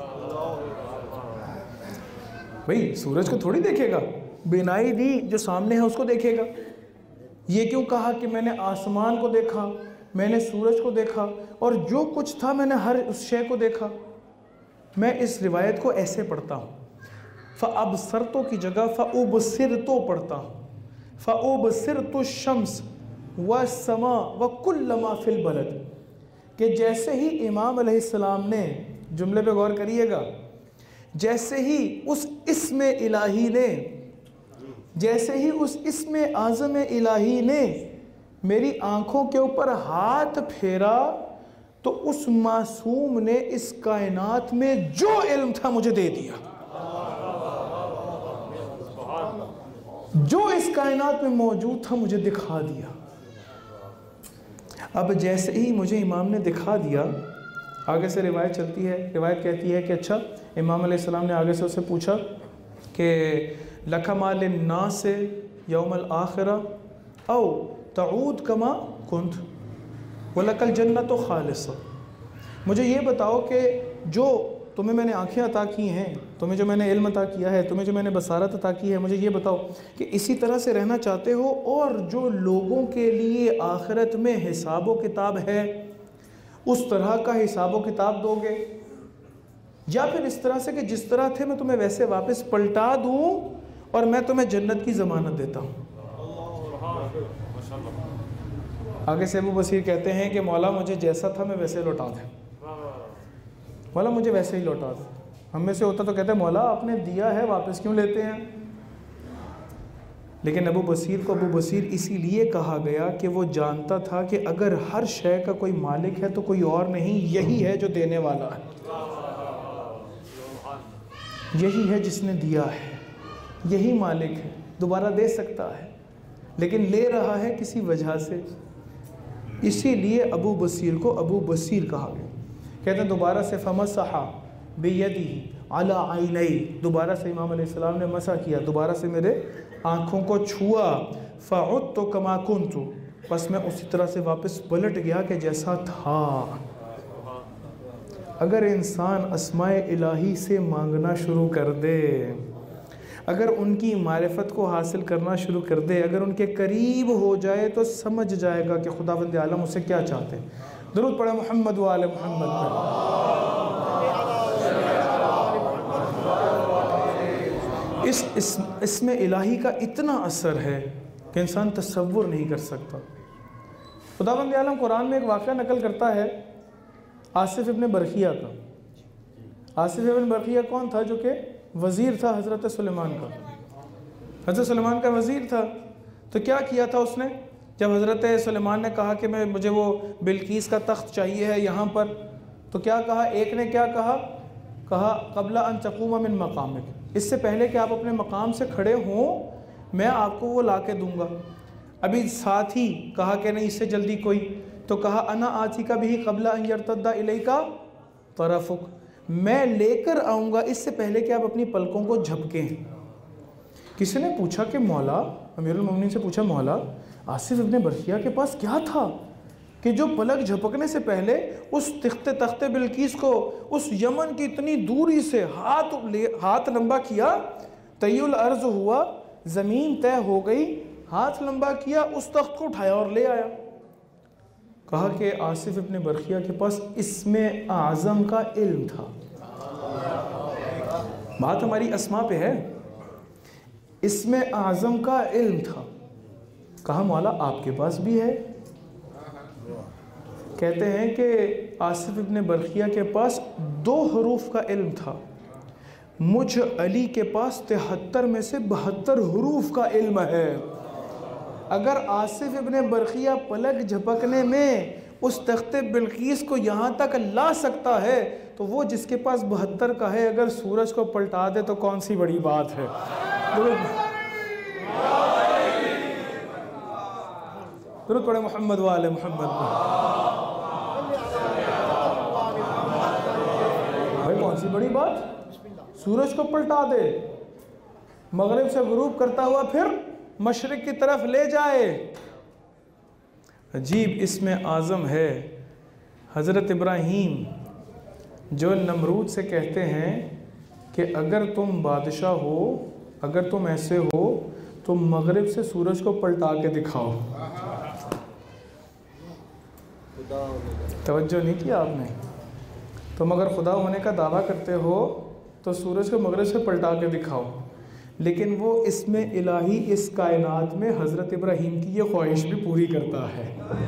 भाई सूरज को थोड़ी देखेगा, बीनाई दी जो सामने है उसको देखेगा। ये क्यों कहा कि मैंने आसमान को देखा, मैंने सूरज को देखा, और जो कुछ था मैंने हर उस शय को देखा? मैं इस रिवायत को ऐसे पढ़ता हूँ, फ़अबसरतो की जगह फ़अबसिरतो पढ़ता हूँ, फ़अबसिरतु शम्स वस्समा वकुल्लमा फिल बलद, कि जैसे ही इमाम अलैहिस्सलाम ने, जुमले पे गौर करिएगा, जैसे ही उस इस्म इलाही ने, जैसे ही उस इस्म आज़म इलाही ने मेरी आँखों के ऊपर हाथ फेरा, तो उस मासूम ने इस कायनात में जो इल्म था मुझे दे दिया, जो इस कायनात में मौजूद था मुझे दिखा दिया। अब जैसे ही मुझे इमाम ने दिखा दिया, आगे से रिवायत चलती है, रिवायत कहती है कि अच्छा, इमाम अलैहिस्सलाम ने आगे से उससे पूछा कि लकमाल ना से यौमल आखिरा औ तऊद कमा कुंत वलकल जन्नत खालिसा, मुझे ये बताओ कि जो तुम्हें मैंने आंखें अता की हैं, तुम्हें जो मैंने इल्म अता किया है, तुम्हें जो मैंने बसारत अता की है, मुझे ये बताओ कि इसी तरह से रहना चाहते हो और जो लोगों के लिए आखिरत में हिसाब व किताब है उस तरह का हिसाब व किताब दोगे, या फिर इस तरह से कि जिस तरह थे मैं तुम्हें वैसे वापस पलटा दूँ और मैं तुम्हें जन्नत की ज़मानत देता हूँ। आगे से अबू बसीर कहते हैं कि मौला मुझे जैसा था मैं वैसे लौटा दें, मौला मुझे वैसे ही लौटा दें। हम में से होता तो कहते हैं मौला आपने दिया है वापस क्यों लेते हैं। लेकिन अबू बसीर को अबू बसीर इसीलिए कहा गया कि वो जानता था कि अगर हर शय का कोई मालिक है तो कोई और नहीं, यही है जो देने वाला है, यही है जिसने दिया है, यही मालिक है, दोबारा दे सकता है लेकिन ले रहा है किसी वजह से। इसीलिए अबू बसीर को अबू बसीर कहा गया। कहते हैं दोबारा से फमसहा बियदिही अला आइनई, दोबारा से इमाम अलैहिस्सलाम ने मसा किया, दोबारा से मेरे आँखों को छुआ। फ़अुदतु कमा कुन्तु, बस मैं उसी तरह से वापस पलट गया कि जैसा था। अगर इंसान अस्माए इलाही से मांगना शुरू कर दे, अगर उनकी मारिफत को हासिल करना शुरू कर दे, अगर उनके करीब हो जाए तो समझ जाएगा कि खुदावंद आलम उससे क्या चाहते हैं। दुरूद पढ़े मोहम्मद व आले मोहम्मद पर। इसमें इलाही का इतना असर है कि इंसान तसव्वुर नहीं कर सकता। खुदावंद आलम कुरान में एक वाक़या नकल करता है आसिफ इब्न बरखिया का। आसिफ इब्न बरखिया कौन था? जो कि वज़ीर था हज़रत सुलेमान का। हज़रत सुलेमान का वज़ीर था। तो क्या किया था उसने? जब हज़रत सुलेमान ने कहा कि मुझे वो बिल्कीस का तख्त चाहिए है यहाँ पर, तो क्या कहा? एक ने क्या कहा? क़ब्ला अन तक़ूम मिन मक़ामिक, इससे पहले कि आप अपने मकाम से खड़े हों मैं आपको वो ला के दूँगा। अभी साथ ही कहा कि नहीं इससे जल्दी कोई, तो कहा अना आतिका बिही क़ब्ला अन यर्तद्दा इलैका तरफ़ुक, मैं लेकर आऊँगा इससे पहले कि आप अपनी पलकों को झपकें। किसी ने पूछा कि मौला, अमीरुल मोमिनीन से पूछा, मौला आसिफ इब्न बरखिया के पास क्या था कि जो पलक झपकने से पहले उस तख्ते बिल्कीस को उस यमन की इतनी दूरी से हाथ लंबा किया, तय्युल अर्ज़ हुआ, ज़मीन तय हो गई, हाथ लंबा किया, उस तख्त को उठाया और ले आया। कहा कि आसिफ इब्न बरखिया के पास इसमें आज़म का इल्म था। बात हमारी अस्मा पे है, इसमें आज़म का इल्म था। कहा मौला आपके पास भी है? कहते हैं कि आसिफ इब्न बरखिया के पास 2 हरूफ का इल्म था, मुझ अली के पास 73 में से 72 हरूफ का इल्म है। अगर आसिफ इब्न बरखिया पलक झपकने में उस तख्ते बिल्कीस को यहाँ तक ला सकता है तो वो जिसके पास 72 का है अगर सूरज को पलटा दे तो कौन सी बड़ी बात है। दुरूद पढ़े मोहम्मद व आले मोहम्मद। भाई कौन सी बड़ी बात, सूरज को पलटा दे, मगरिब से गुरूब करता हुआ फिर मशरिक की तरफ ले जाए। अजीब इसमें आज़म है। हज़रत इब्राहीम जो नमरूद से कहते हैं कि अगर तुम बादशाह हो, अगर तुम ऐसे हो तो मगरिब से सूरज को पलटा के दिखाओ। तवज्जो नहीं किया आपने? तुम अगर खुदा होने का दावा करते हो तो सूरज को मगरिब से पलटा के दिखाओ। लेकिन वो इसमें इलाही इस कायनात में हज़रत इब्राहीम की ये ख्वाहिश भी पूरी करता है।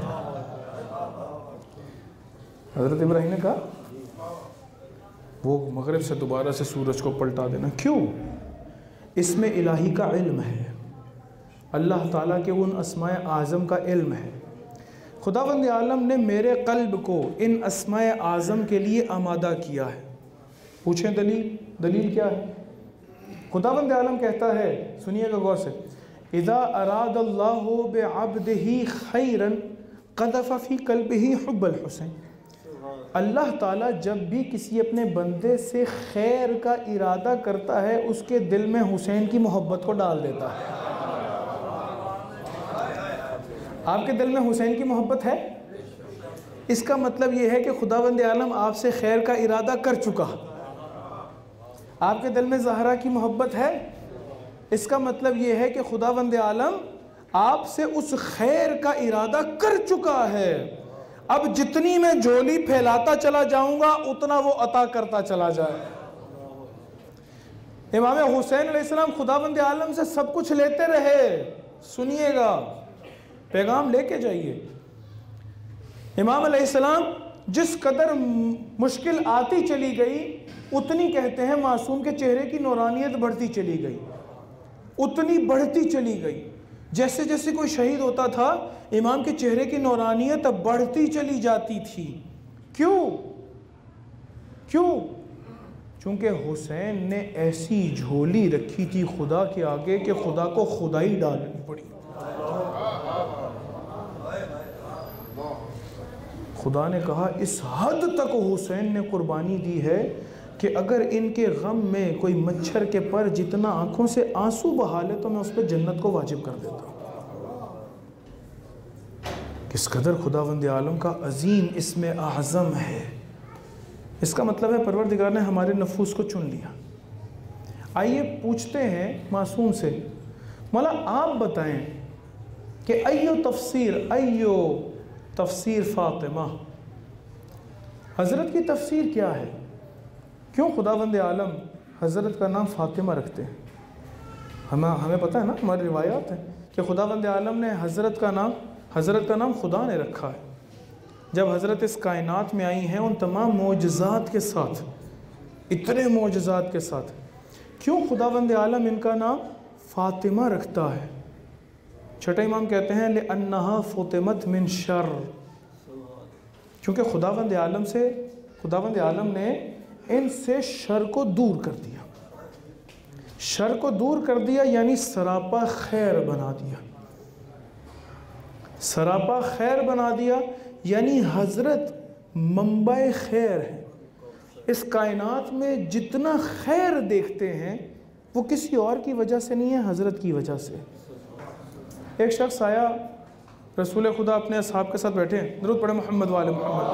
हज़रत इब्राहीम ने कहा वो मगरिब से दोबारा से सूरज को पलटा देना। क्यों? इसमें इलाही का इल्म है, अल्लाह ताला के उन अस्माए आज़म का इल्म है। खुदावंद आलम ने मेरे क़ल्ब को इन अस्माए आज़म के लिए आमादा किया है। पूछें दलील? दलील क्या है? खुदावंद आलम कहता है, सुनिएगा गौर से, इज़ा अरादल्लाहु बिअब्दिही खैरन क़ज़फ़ फ़ी क़ल्बिही हुब्बल हुसैन। अल्लाह ताला जब भी किसी अपने बंदे से खैर का इरादा करता है उसके दिल में हुसैन की मोहब्बत को डाल देता है। आपके दिल में हुसैन की मोहब्बत है? इसका मतलब ये है कि खुदावंद आलम आपसे खैर का इरादा कर चुका। आपके दिल में ज़हरा की मोहब्बत है, इसका मतलब ये है कि खुदावंद आलम आपसे उस खैर का इरादा कर चुका है। अब जितनी मैं झोली फैलाता चला जाऊंगा उतना वो अता करता चला जाए। इमाम हुसैन अलैहिस्सलाम खुदावंद आलम से सब कुछ लेते रहे। सुनिएगा, पैगाम लेके जाइए। इमाम अलैहिस्सलाम जिस कदर मुश्किल आती चली गई उतनी कहते हैं मासूम के चेहरे की नूरानियत बढ़ती चली गई, उतनी बढ़ती चली गई। जैसे जैसे कोई शहीद होता था इमाम के चेहरे की नूरानियत बढ़ती चली जाती थी। क्यों? चूंकि हुसैन ने ऐसी झोली रखी थी खुदा के आगे कि खुदा को खुदाई डालनी पड़ी। खुदा ने कहा इस हद तक हुसैन ने कुर्बानी दी है कि अगर इनके गम में कोई मच्छर के पर जितना आंखों से आंसू बहा ले तो मैं उस पर जन्नत को वाजिब कर देता हूँ। किस कदर खुदावंद आलम का अजीम इसमें आज़म है। इसका मतलब है परवरदिगार ने हमारे नफूस को चुन लिया। आइए पूछते हैं मासूम से, मौला आप बताएं कि अय्यो तफसीर फ़ातिमा, हज़रत की तफसीर क्या है? क्यों खुदावंद आलम हज़रत का नाम फ़ातिमा रखते हैं? हमें पता है ना, हमारी रिवायात है कि खुदावंद आलम ने हज़रत का नाम खुदा ने रखा है। जब हज़रत इस कायनात में आई हैं उन तमाम मोजज़ात के साथ, इतने मोजज़ात के साथ, क्यों खुदावंद आलम इनका नाम फ़ातिमा रखता है? छठा इमाम कहते हैं लिअन्नहा फ़ुतिमत मिन शर, क्योंकि खुदावंद आलम ने इनसे शर को दूर कर दिया। शर को दूर कर दिया यानी सरापा खैर बना दिया। सरापा खैर बना दिया यानी हज़रत मंबा खैर है। इस कायनात में जितना खैर देखते हैं वो किसी और की वजह से नहीं है, हज़रत की वजह से। एक शख्स आया, रसूल खुदा अपने असहाब के साथ बैठे हैं, दरूद पढ़े मोहम्मद वाले मोहम्मद।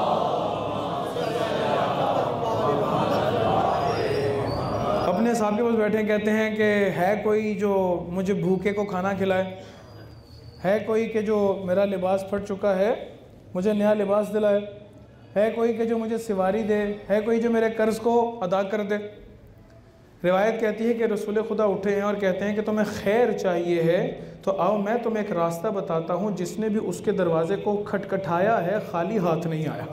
अपने असहाब के पास बैठे हैं, कहते हैं कि है कोई जो मुझे भूखे को खाना खिलाए, है कोई कि जो मेरा लिबास फट चुका है मुझे नया लिबास दिलाए, है कोई कि जो मुझे सिवारी दे, है कोई जो मेरे कर्ज़ को अदा कर दे। रिवायत कहती है कि रसूल खुदा उठे हैं और कहते हैं कि तुम्हें खैर चाहिए है तो आओ मैं तुम्हें एक रास्ता बताता हूँ, जिसने भी उसके दरवाज़े को खटखटाया है खाली हाथ नहीं आया।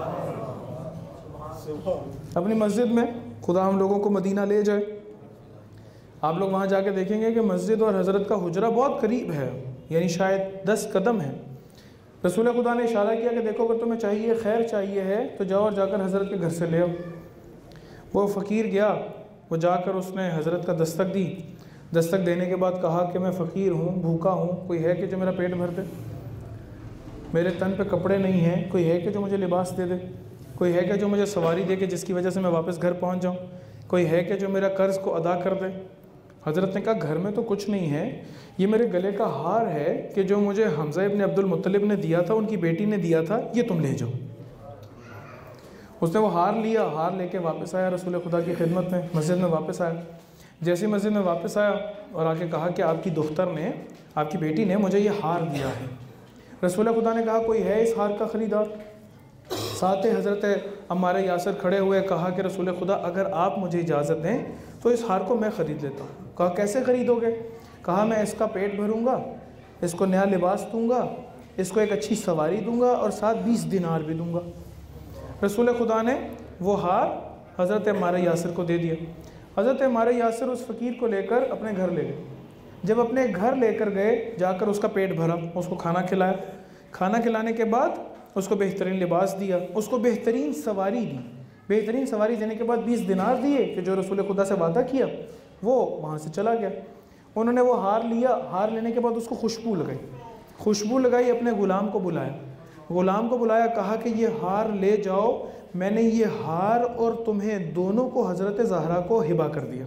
अपनी मस्जिद में खुदा हम लोगों को मदीना ले जाए, आप लोग वहाँ जाके देखेंगे कि मस्जिद और हज़रत का हुजरा बहुत करीब है, यानी शायद 10 कदम है। रसूल खुदा ने इशारा किया कि देखो अगर तुम्हें चाहिए खैर चाहिए है तो जाओ और जाकर हज़रत के घर से ले आओ। वो फ़कीर गया, वो जाकर उसने हज़रत का दस्तक दी। दस्तक देने के बाद कहा कि मैं फ़कीर हूँ, भूखा हूँ, कोई है कि जो मेरा पेट भर दे? मेरे तन पे कपड़े नहीं हैं, कोई है कि जो मुझे लिबास दे दे? कोई है कि जो मुझे सवारी दे के जिसकी वजह से मैं वापस घर पहुँच जाऊँ? कोई है कि जो मेरा कर्ज़ को अदा कर दे? हज़रत ने कहा घर में तो कुछ नहीं है, ये मेरे गले का हार है कि जो मुझे हमज़ा इब्न अब्दुल मुत्तलिब ने दिया था, उनकी बेटी ने दिया था, ये तुम ले जाओ। उसने वो हार लिया, हार लेके वापस आया रसूल खुदा की खिदमत में, मस्जिद में वापस आया। जैसे मस्जिद में वापस आया और आके कहा कि आपकी दुख्तर ने, आपकी बेटी ने मुझे ये हार दिया है। रसूल खुदा ने कहा कोई है इस हार का ख़रीदार? साथ ही हज़रत अम्मार यासर खड़े हुए, कहा कि रसूल खुदा अगर आप मुझे इजाज़त दें तो इस हार को मैं ख़रीद लेता हूँ। कहा कैसे ख़रीदोगे? कहा मैं इसका पेट भरूँगा, इसको नया लिबास दूँगा, इसको एक अच्छी सवारी दूँगा और साथ 20 दिनार भी दूँगा। रसूल खुदा ने वो हार हज़रत अम्मार यासर को दे दिया। हज़रत अम्मार यासर उस फ़कीर को लेकर अपने घर ले गए। जब अपने घर लेकर गए, जाकर उसका पेट भरा, उसको खाना खिलाया। खाना खिलाने के बाद उसको बेहतरीन लिबास दिया, उसको बेहतरीन सवारी दी। बेहतरीन सवारी देने के बाद 20 दिनार दिए कि जो रसूल खुदा से वादा किया, वो वहाँ से चला गया। उन्होंने वो हार लिया, हार लेने के बाद उसको खुशबू लगाई, अपने ग़ुलाम को बुलाया, कहा कि ये हार ले जाओ, मैंने ये हार और तुम्हें दोनों को हज़रत ज़हरा को हिबा कर दिया।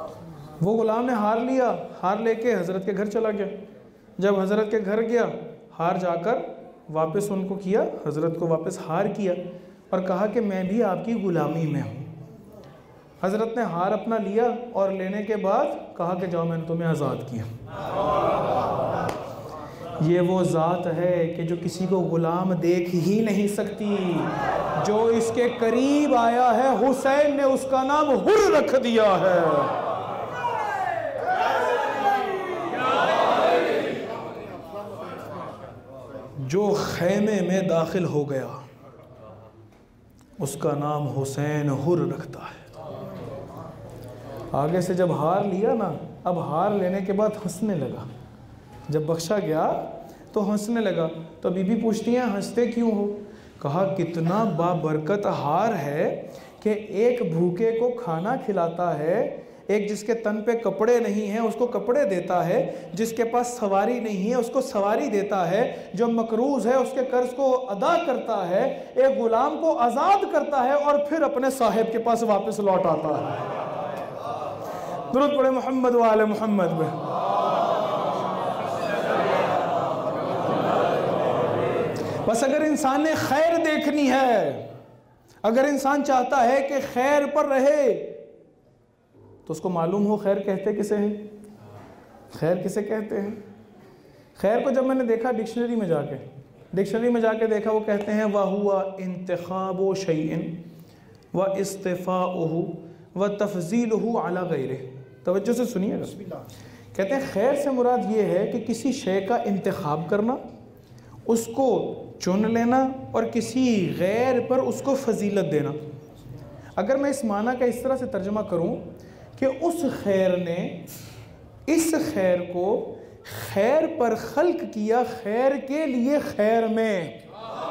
वो ग़ुलाम ने हार लिया, हार लेके हज़रत के घर चला गया। जब हज़रत के घर गया, हार जाकर वापस उनको किया, हज़रत को वापस हार किया और कहा कि मैं भी आपकी ग़ुलामी में हूँ। हज़रत ने हार अपना लिया और लेने के बाद कहा कि जाओ मैंने तुम्हें आज़ाद किया। ये वो ज़ात है कि जो किसी को ग़ुलाम देख ही नहीं सकती। जो इसके करीब आया है हुसैन ने उसका नाम हुर रख दिया है। जो खैमे में दाखिल हो गया उसका नाम हुसैन हुर रखता है। आगे से जब हार लिया ना, अब हार लेने के बाद हंसने लगा। जब बख्शा गया तो हंसने लगा। तो बीबी पूछती हैं हंसते क्यों हो? कहा कितना बाबरकत हार है कि एक भूखे को खाना खिलाता है, एक जिसके तन पे कपड़े नहीं हैं उसको कपड़े देता है, जिसके पास सवारी नहीं है उसको सवारी देता है, जो मकरूज़ है उसके कर्ज को अदा करता है, एक ग़ुलाम को आज़ाद करता है और फिर अपने साहिब के पास वापस लौट आता है। दुरूद पढ़े मोहम्मद व आले मोहम्मद में। बस अगर इंसान ने खैर देखनी है, अगर इंसान चाहता है कि खैर पर रहे, तो उसको मालूम हो खैर कहते किसे हैं, खैर किसे कहते हैं। खैर को जब मैंने देखा डिक्शनरी में जाके देखा, वो कहते हैं व हुआ इंतखाबो शैइन व इस्तिफ़ाउहु व तफ़ज़ीलुहु अला गैरिही। तवज्जो से सुनिएगा। कहते हैं खैर से मुराद ये है कि किसी शय का इंतखाब करना, उसको चुन लेना और किसी गैर पर उसको फजीलत देना। अगर मैं इस माना का इस तरह से तर्जुमा करूं कि उस खैर ने इस खैर को खैर पर खल्क किया, खैर के लिए खैर में,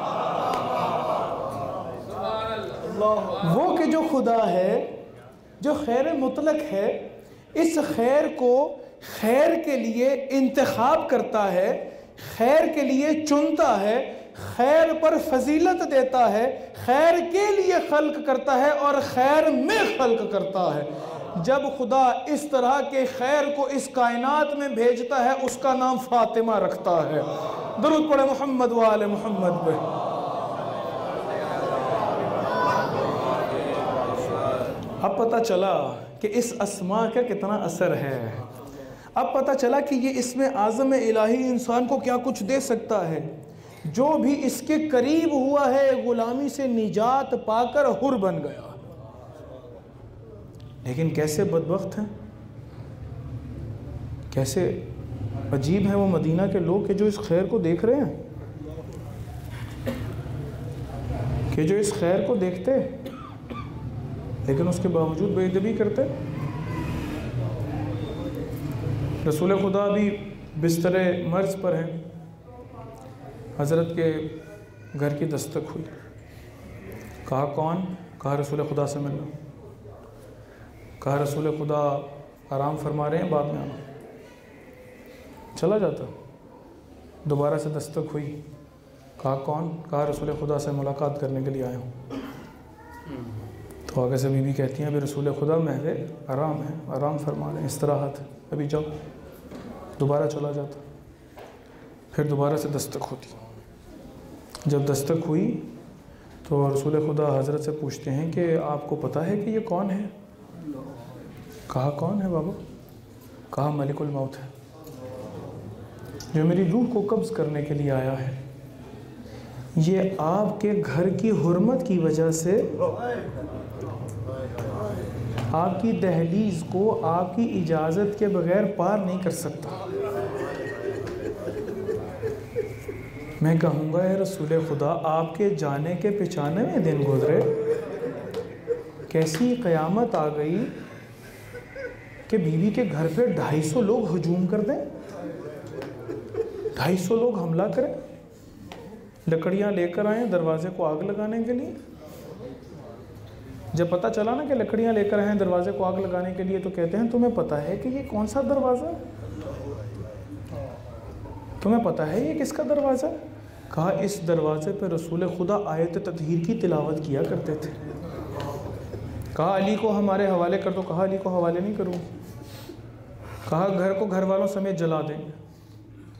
वो कि जो खुदा है जो खैर मुतलक है, इस खैर को खैर के लिए इंतखाब करता है, खैर के लिए चुनता है, खैर पर फजीलत देता है, खैर के लिए खल्क करता है और खैर में खल्क करता है। जब खुदा इस तरह के खैर को इस कायनात में भेजता है उसका नाम फातिमा रखता है। दुरूद पढ़े मोहम्मद व आले मोहम्मद पे। अब पता चला कि इस अस्मा का कितना असर है। अब पता चला कि ये इसमें आज़म इलाही इंसान को क्या कुछ दे सकता है। जो भी इसके करीब हुआ है गुलामी से निजात पाकर हुर बन गया। लेकिन कैसे बदबख्त हैं, कैसे अजीब हैं वो मदीना के लोग कि जो इस खैर को देख रहे हैं, कि जो इस खैर को देखते लेकिन उसके बावजूद बेअदबी करते। रसूल खुदा भी बिस्तरे मर्ज पर हैं, हज़रत के घर की दस्तक हुई। कहा कौन? कहा रसूल खुदा से मिलना। कहा रसूल खुदा आराम फरमा रहे हैं, बाद में आना। चला जाता। दोबारा से दस्तक हुई। कहा कौन? कहा रसूल खुदा से मुलाकात करने के लिए आया हूँ। तो आगे से बीबी कहती हैं अभी रसूल खुदा महवे आराम है, आराम फरमा रहे हैं, इस्तराहत है, अभी जाओ। दोबारा चला जाता। फिर दोबारा से दस्तक होती। जब दस्तक हुई तो रसूल खुदा हज़रत से पूछते हैं कि आपको पता है कि ये कौन है? कहा कौन है बाबा? कहा मलिकुल मौत है, जो मेरी रूह को कब्ज़ करने के लिए आया है। ये आपके घर की हुर्मत की वजह से आपकी दहलीज़ को आपकी इजाज़त के बगैर पार नहीं कर सकता। मैं कहूँगा या रसूल खुदा आपके जाने के 95 दिन गुजरे, कैसी क़यामत आ गई कि बीवी के घर पे 250 लोग हजूम कर दें, 250 लोग हमला करें, लकड़ियाँ लेकर आए दरवाजे को आग लगाने के लिए। जब पता चला ना कि लकड़ियाँ लेकर आए दरवाजे को आग लगाने के लिए, तो कहते हैं तुम्हें पता है कि ये कौन सा दरवाज़ा? तुम्हें पता है ये किसका दरवाज़ा? कहा इस दरवाजे पर रसूल खुदा आयत ततहीर की तिलावत किया करते थे। कहा अली को हमारे हवाले कर दो। कहा अली को हवाले नहीं करूँ। कहा घर को घर वालों समेत जला देंगे।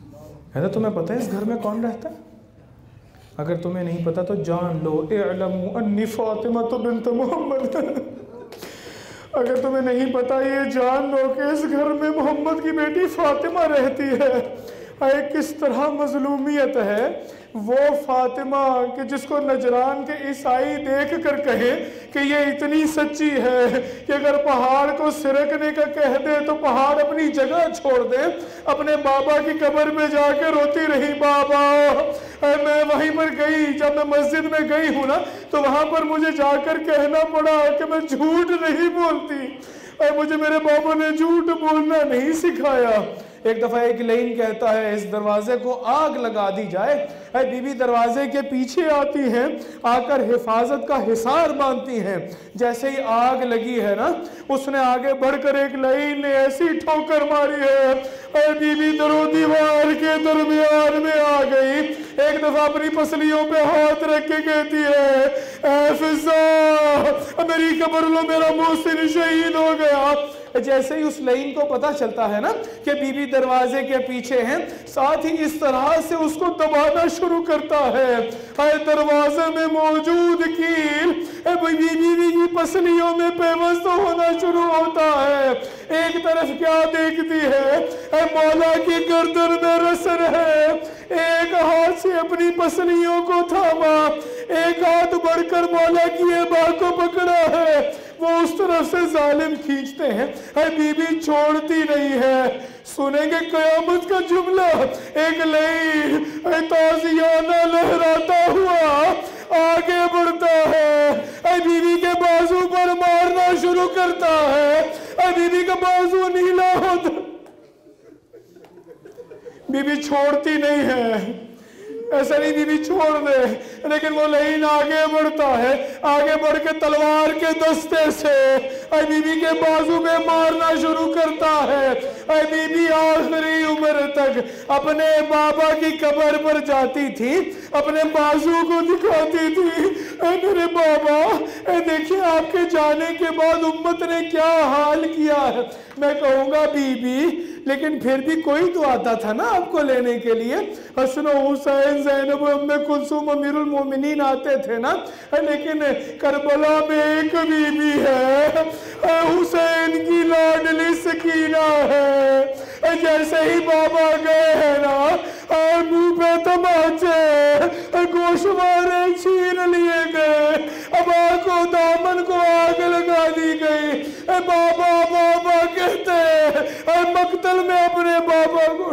कहता तुम्हें पता है इस घर में कौन रहता है? अगर तुम्हें नहीं पता तो जान लो, इअलमू अन्नी फातिमा बिन्त मोहम्मद। अगर तुम्हें नहीं पता ये जान लो कि इस घर में मोहम्मद की बेटी फातिमा रहती है। अरे किस तरह मजलूमियत है वो फातिमा कि जिसको नजरान के ईसाई देख कर कहे कि ये इतनी सच्ची है कि अगर पहाड़ को सिरकने का कह दे तो पहाड़ अपनी जगह छोड़ दे। अपने बाबा की कब्र में जाकर रोती रही, बाबा मैं वहीं पर गई, जब मैं मस्जिद में गई हूँ ना तो वहां पर मुझे जाकर कहना पड़ा कि मैं झूठ नहीं बोलती। मुझे मेरे बाबा ने झूठ बोलना नहीं सिखाया। एक दफ़ा एक लाइन कहता है इस दरवाजे को आग लगा दी जाए। बीबी दरवाजे के पीछे आती हैं, आकर हिफाजत का हिसार बांधती हैं। जैसे ही आग लगी है ना उसने आगे बढ़कर एक लाइन ने ऐसी ठोकर मारी है, बीबी दरो दीवार के दरमियान में आ गई। एक दफा अपनी पसलियों पे हाथ रख के कहती है, ऐ फिजा मेरी कब्र लो, मेरा मोहसिन शहीद हो गया। जैसे ही उस लाइन को पता चलता है ना कि बीबी दरवाजे के पीछे हैं, साथ ही इस तरह से उसको दबाना शुरू करता है। दरवाजे में मौजूद कील बीबी की पसलियों में पेवस्त होना शुरू होता है। एक तरफ क्या देखती है, मौला की गर्दन में रस्र है। एक हाथ से अपनी पसलियों को थामा, एक हाथ बढ़कर मौला की बाह को पकड़ा है। वो उस तरफ से जालिम खींचते हैं, बीबी छोड़ती नहीं है। सुनेंगे कयामत का जुमला, एक लाइन ताजियाना लहराता हुआ आगे बढ़ता है, बीबी के बाजू पर मारना शुरू करता है। बीबी का बाजू नीला होता, बीबी छोड़ती नहीं है। ऐसा नहीं बीबी छोड़ दे, लेकिन वो लाइन आगे बढ़ता है। आगे बढ़ के तलवार के दस्ते से बीबी के बाजू में मारना शुरू करता है। बीबी आखिरी उम्र तक अपने बाबा की कब्र पर जाती थी, अपने बाजू को दिखाती थी, मेरे बाबा देखिए आपके जाने के बाद उम्मत ने क्या हाल किया है। मैं कहूँगा बीबी, लेकिन फिर भी कोई तो आता था ना आपको लेने के लिए। हसन हुसैन, ज़ैनब, उम्मे कुलसूम, अमीरुल मोमिनीन आते थे ना। लेकिन करबला में एक बीबी है, हुसैन की लाडली सकीना है। जैसे ही बाबा गए हैं ना, मुंह पे तमाचे गोशवारे छीन लिए गए, अब आंखों दामन को आग लगा दी गई। बाबा बाबा कहते हैं, मकतल में अपने बाबा को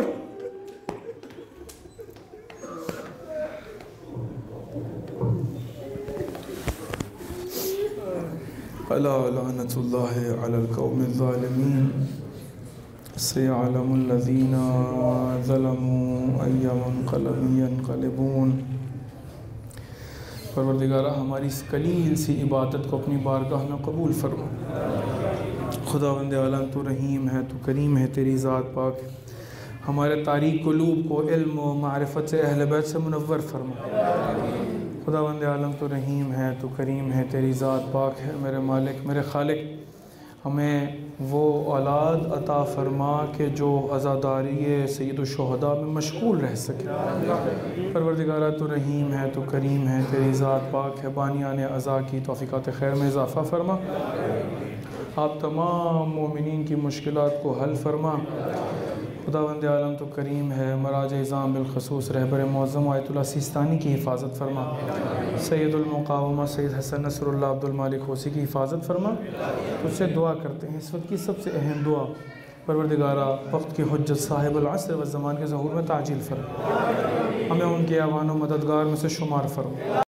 अला लअनतुल्लाहि अलल कौमिज़ ज़ालिमीन सयअलमुल लज़ीना ज़लमू अय्या मुनक़लबिन यनक़लिबून। परवरदिगारा हमारी इस कलील सी इबादत को अपनी बारगाह में कबूल फरमा। खुदावंद आलम तू रहीम है, तू करीम है, तेरी ज़ात पाक है। हमारे तारीक़ क़ुलूब को इल्म व मारिफत से अहले बैत से मुनव्वर फरमा। खुदावंद आलम तू रहीम है, तू करीम है, तेरी ज़ात पाक है। मेरे मालिक, मेरे खालिक, हमें वो औलाद अता फरमा के जो अज़ादारी सय्यदुश्शुहदा में मशगूल रह सके। परवरदिगारा तू रहीम है, तू करीम है, तेरी ज़ात पाक है। बानियाने अज़ा की तौफ़ीक़ात खैर में इज़ाफ़ा फरमा। आप तमाम मोमिनीन की मुश्किलात को हल फरमा। खुदावंद आलम तो करीम है। मराज इज़ाम बिलखसूस रहबर मौज़म आयतुल्लाह सिस्तानी की हिफाजत फरमा। सैयदुल मुक़ावमा Sayyed Hassan Nasrallah Abdul Malik Houthi की हिफाजत फरमा। तुझसे दुआ करते हैं इस वक्त की सबसे अहम दुआ, परवरदिगारा वक्त की हुज्जत साहिबुल अस्र व ज़मान के ज़हूर में ताजील फरमा। हमें उनके आवान व मददगार में से शुमार फरमा।